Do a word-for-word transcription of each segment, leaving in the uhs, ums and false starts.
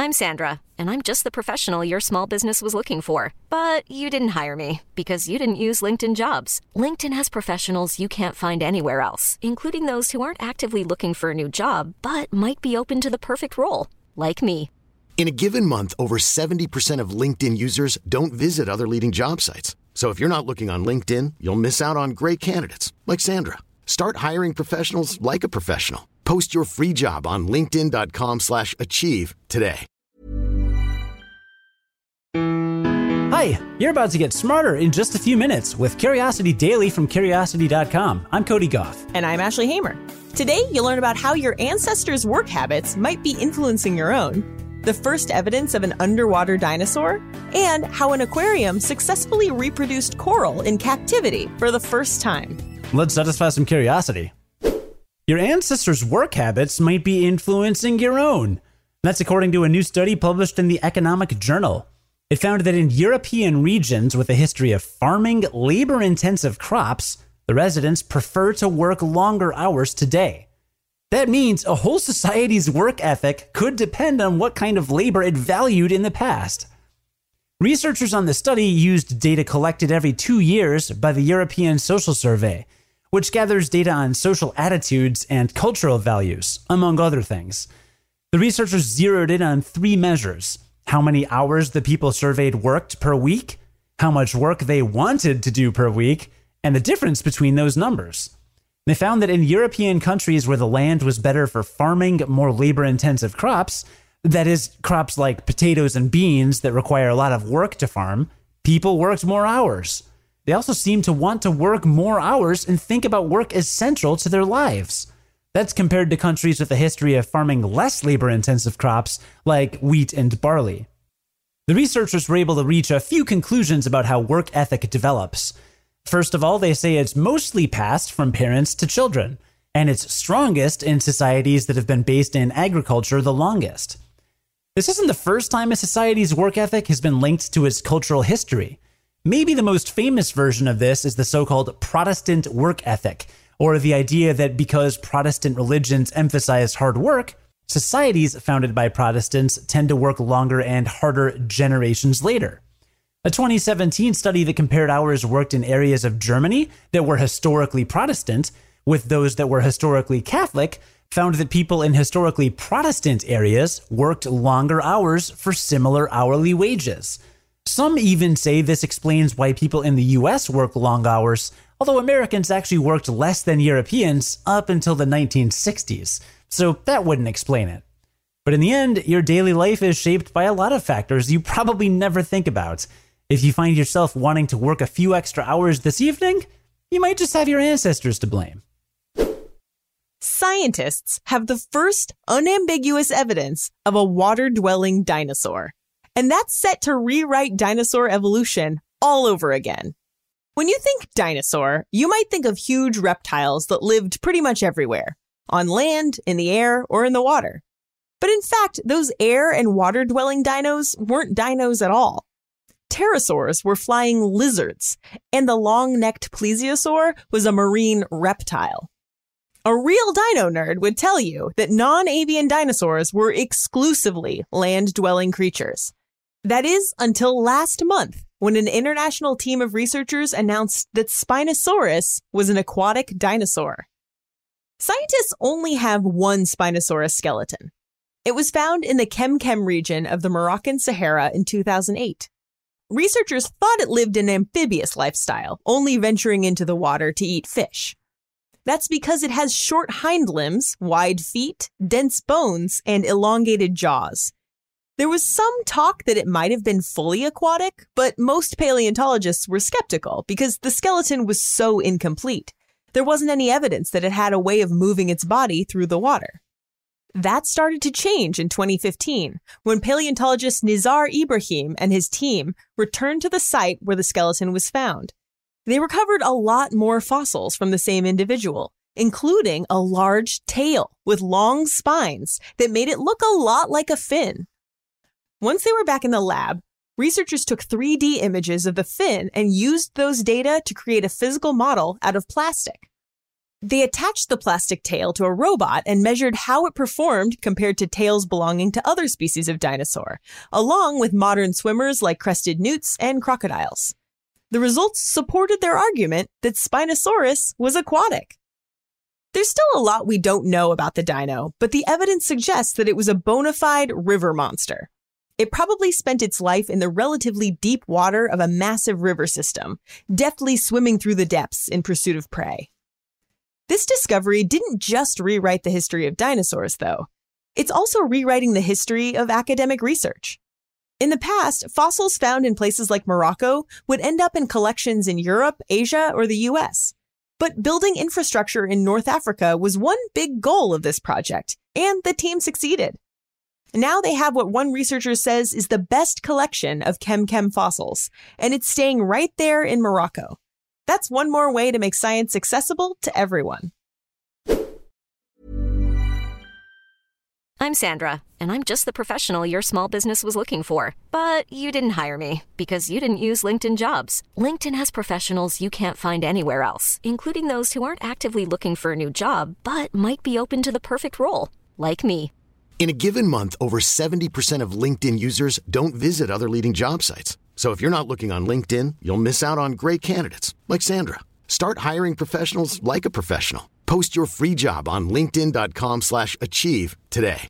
I'm Sandra, and I'm just the professional your small business was looking for. But you didn't hire me because you didn't use LinkedIn Jobs. LinkedIn has professionals you can't find anywhere else, including those who aren't actively looking for a new job, but might be open to the perfect role, like me. In a given month, over seventy percent of LinkedIn users don't visit other leading job sites. So if you're not looking on LinkedIn, you'll miss out on great candidates like Sandra. Start hiring professionals like a professional. Post your free job on linkedin dot com slash achieve today. Hi, you're about to get smarter in just a few minutes with Curiosity Daily from Curiosity dot com. I'm Cody Goff. And I'm Ashley Hamer. Today, you'll learn about how your ancestors' work habits might be influencing your own, the first evidence of an underwater dinosaur, and how an aquarium successfully reproduced coral in captivity for the first time. Let's satisfy some curiosity. Your ancestors' work habits might be influencing your own. That's according to a new study published in the Economic Journal. It found that in European regions with a history of farming labor-intensive crops, the residents prefer to work longer hours today. That means a whole society's work ethic could depend on what kind of labor it valued in the past. Researchers on the study used data collected every two years by the European Social Survey, which gathers data on social attitudes and cultural values, among other things. The researchers zeroed in on three measures: how many hours the people surveyed worked per week, how much work they wanted to do per week, and the difference between those numbers. They found that in European countries where the land was better for farming more labor-intensive crops, that is, crops like potatoes and beans that require a lot of work to farm, people worked more hours. They also seem to want to work more hours and think about work as central to their lives. That's compared to countries with a history of farming less labor-intensive crops like wheat and barley. The researchers were able to reach a few conclusions about how work ethic develops. First of all, they say it's mostly passed from parents to children, and it's strongest in societies that have been based in agriculture the longest. This isn't the first time a society's work ethic has been linked to its cultural history. Maybe the most famous version of this is the so-called Protestant work ethic, or the idea that because Protestant religions emphasize hard work, societies founded by Protestants tend to work longer and harder generations later. A twenty seventeen study that compared hours worked in areas of Germany that were historically Protestant with those that were historically Catholic found that people in historically Protestant areas worked longer hours for similar hourly wages. Some even say this explains why people in the U S work long hours, although Americans actually worked less than Europeans up until the nineteen sixties, so that wouldn't explain it. But in the end, your daily life is shaped by a lot of factors you probably never think about. If you find yourself wanting to work a few extra hours this evening, you might just have your ancestors to blame. Scientists have the first unambiguous evidence of a water-dwelling dinosaur, and that's set to rewrite dinosaur evolution all over again. When you think dinosaur, you might think of huge reptiles that lived pretty much everywhere, on land, in the air, or in the water. But in fact, those air and water-dwelling dinos weren't dinos at all. Pterosaurs were flying lizards, and the long-necked plesiosaur was a marine reptile. A real dino nerd would tell you that non-avian dinosaurs were exclusively land-dwelling creatures. That is, until last month, when an international team of researchers announced that Spinosaurus was an aquatic dinosaur. Scientists only have one Spinosaurus skeleton. It was found in the Kemkem region of the Moroccan Sahara in two thousand eight. Researchers thought it lived an amphibious lifestyle, only venturing into the water to eat fish. That's because it has short hind limbs, wide feet, dense bones, and elongated jaws. There was some talk that it might have been fully aquatic, but most paleontologists were skeptical because the skeleton was so incomplete. There wasn't any evidence that it had a way of moving its body through the water. That started to change in twenty fifteen, when paleontologist Nizar Ibrahim and his team returned to the site where the skeleton was found. They recovered a lot more fossils from the same individual, including a large tail with long spines that made it look a lot like a fin. Once they were back in the lab, researchers took three D images of the fin and used those data to create a physical model out of plastic. They attached the plastic tail to a robot and measured how it performed compared to tails belonging to other species of dinosaur, along with modern swimmers like crested newts and crocodiles. The results supported their argument that Spinosaurus was aquatic. There's still a lot we don't know about the dino, but the evidence suggests that it was a bona fide river monster. It probably spent its life in the relatively deep water of a massive river system, deftly swimming through the depths in pursuit of prey. This discovery didn't just rewrite the history of dinosaurs, though. It's also rewriting the history of academic research. In the past, fossils found in places like Morocco would end up in collections in Europe, Asia, or the U S. But building infrastructure in North Africa was one big goal of this project, and the team succeeded. Now they have what one researcher says is the best collection of Chem-Chem fossils, and it's staying right there in Morocco. That's one more way to make science accessible to everyone. I'm Sandra, and I'm just the professional your small business was looking for. But you didn't hire me because you didn't use LinkedIn Jobs. LinkedIn has professionals you can't find anywhere else, including those who aren't actively looking for a new job, but might be open to the perfect role, like me. In a given month, over seventy percent of LinkedIn users don't visit other leading job sites. So if you're not looking on LinkedIn, you'll miss out on great candidates like Sandra. Start hiring professionals like a professional. Post your free job on linkedin dot com slash achieve today.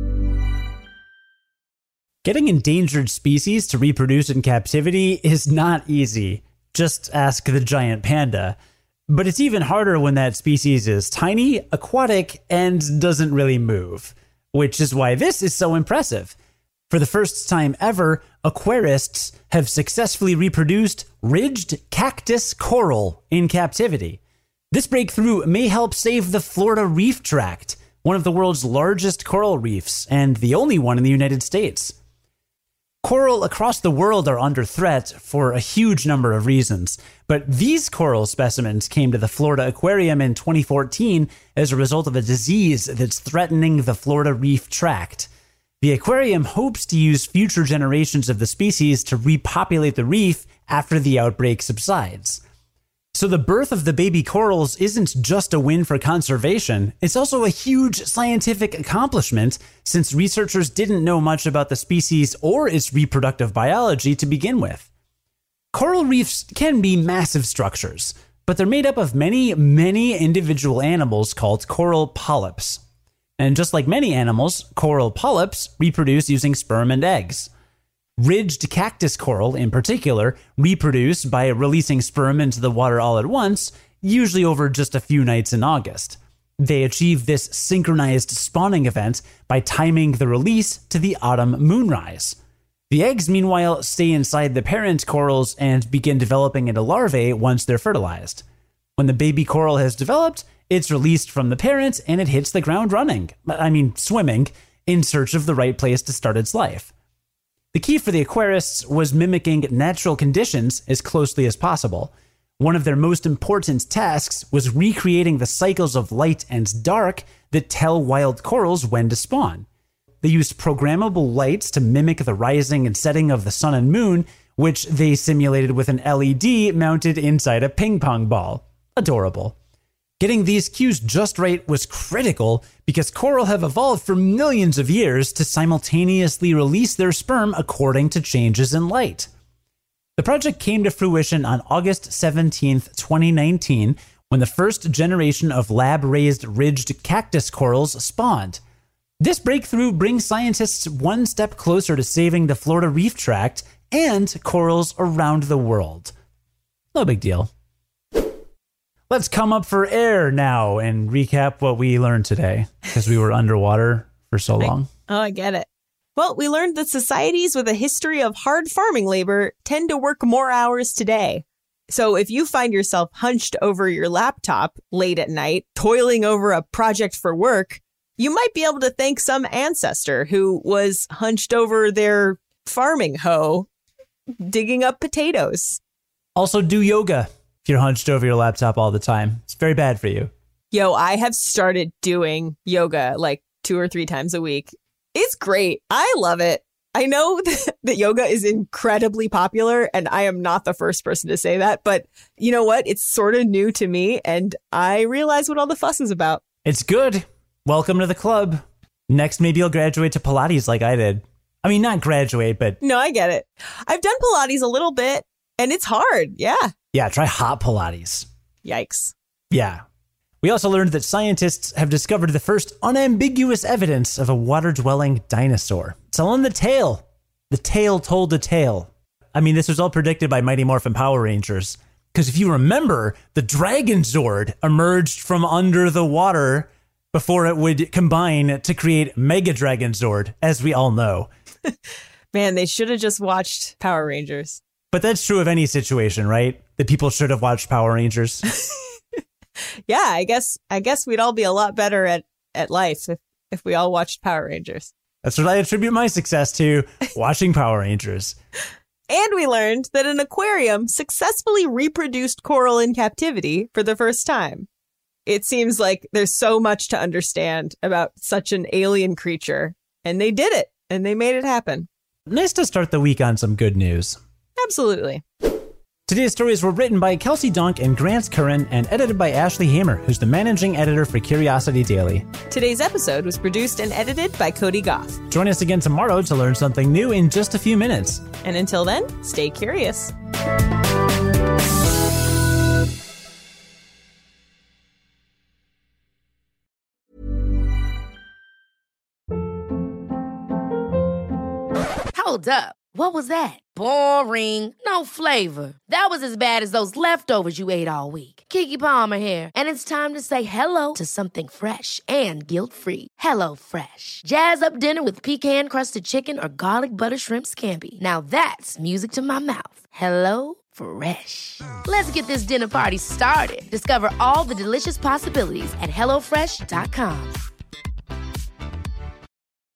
Getting endangered species to reproduce in captivity is not easy. Just ask the giant panda. But it's even harder when that species is tiny, aquatic, and doesn't really move. Which is why this is so impressive. For the first time ever, aquarists have successfully reproduced ridged cactus coral in captivity. This breakthrough may help save the Florida Reef Tract, one of the world's largest coral reefs, and the only one in the United States. Coral across the world are under threat for a huge number of reasons, but these coral specimens came to the Florida Aquarium in twenty fourteen as a result of a disease that's threatening the Florida Reef Tract. The aquarium hopes to use future generations of the species to repopulate the reef after the outbreak subsides. So the birth of the baby corals isn't just a win for conservation, it's also a huge scientific accomplishment since researchers didn't know much about the species or its reproductive biology to begin with. Coral reefs can be massive structures, but they're made up of many, many individual animals called coral polyps. And just like many animals, coral polyps reproduce using sperm and eggs. Ridged cactus coral, in particular, reproduce by releasing sperm into the water all at once, usually over just a few nights in August. They achieve this synchronized spawning event by timing the release to the autumn moonrise. The eggs, meanwhile, stay inside the parent corals and begin developing into larvae once they're fertilized. When the baby coral has developed, it's released from the parent and it hits the ground running, I mean swimming, in search of the right place to start its life. The key for the aquarists was mimicking natural conditions as closely as possible. One of their most important tasks was recreating the cycles of light and dark that tell wild corals when to spawn. They used programmable lights to mimic the rising and setting of the sun and moon, which they simulated with an L E D mounted inside a ping pong ball. Adorable. Getting these cues just right was critical because coral have evolved for millions of years to simultaneously release their sperm according to changes in light. The project came to fruition on August seventeenth, twenty nineteen, when the first generation of lab-raised ridged cactus corals spawned. This breakthrough brings scientists one step closer to saving the Florida Reef Tract and corals around the world. No big deal. Let's come up for air now and recap what we learned today, because we were underwater for so long. I, oh, I get it. Well, we learned that societies with a history of hard farming labor tend to work more hours today. So if you find yourself hunched over your laptop late at night, toiling over a project for work, you might be able to thank some ancestor who was hunched over their farming hoe, digging up potatoes. Also do yoga. If you're hunched over your laptop all the time, it's very bad for you. Yo, I have started doing yoga like two or three times a week. It's great. I love it. I know that yoga is incredibly popular, and I am not the first person to say that. But you know what? It's sort of new to me, and I realize what all the fuss is about. It's good. Welcome to the club. Next, maybe you'll graduate to Pilates like I did. I mean, not graduate, but... No, I get it. I've done Pilates a little bit, and it's hard. Yeah. Yeah, try hot Pilates. Yikes. Yeah. We also learned that scientists have discovered the first unambiguous evidence of a water-dwelling dinosaur. It's all in the tail. The tail told the tale. I mean, this was all predicted by Mighty Morphin Power Rangers. Because if you remember, the Dragon Zord emerged from under the water before it would combine to create Mega Dragon Zord, as we all know. Man, they should have just watched Power Rangers. But that's true of any situation, right? That people should have watched Power Rangers. Yeah, I guess I guess we'd all be a lot better at, at life if, if we all watched Power Rangers. That's what I attribute my success to, watching Power Rangers. And we learned that an aquarium successfully reproduced coral in captivity for the first time. It seems like there's so much to understand about such an alien creature, and they did it, and they made it happen. Nice to start the week on some good news. Absolutely. Today's stories were written by Kelsey Donk and Grant Curran and edited by Ashley Hamer, who's the managing editor for Curiosity Daily. Today's episode was produced and edited by Cody Goff. Join us again tomorrow to learn something new in just a few minutes. And until then, stay curious. Hold up. What was that? Boring. No flavor. That was as bad as those leftovers you ate all week. Keke Palmer here, and it's time to say hello to something fresh and guilt-free. Hello Fresh. Jazz up dinner with pecan-crusted chicken or garlic butter shrimp scampi. Now that's music to my mouth. Hello Fresh. Let's get this dinner party started. Discover all the delicious possibilities at hello fresh dot com.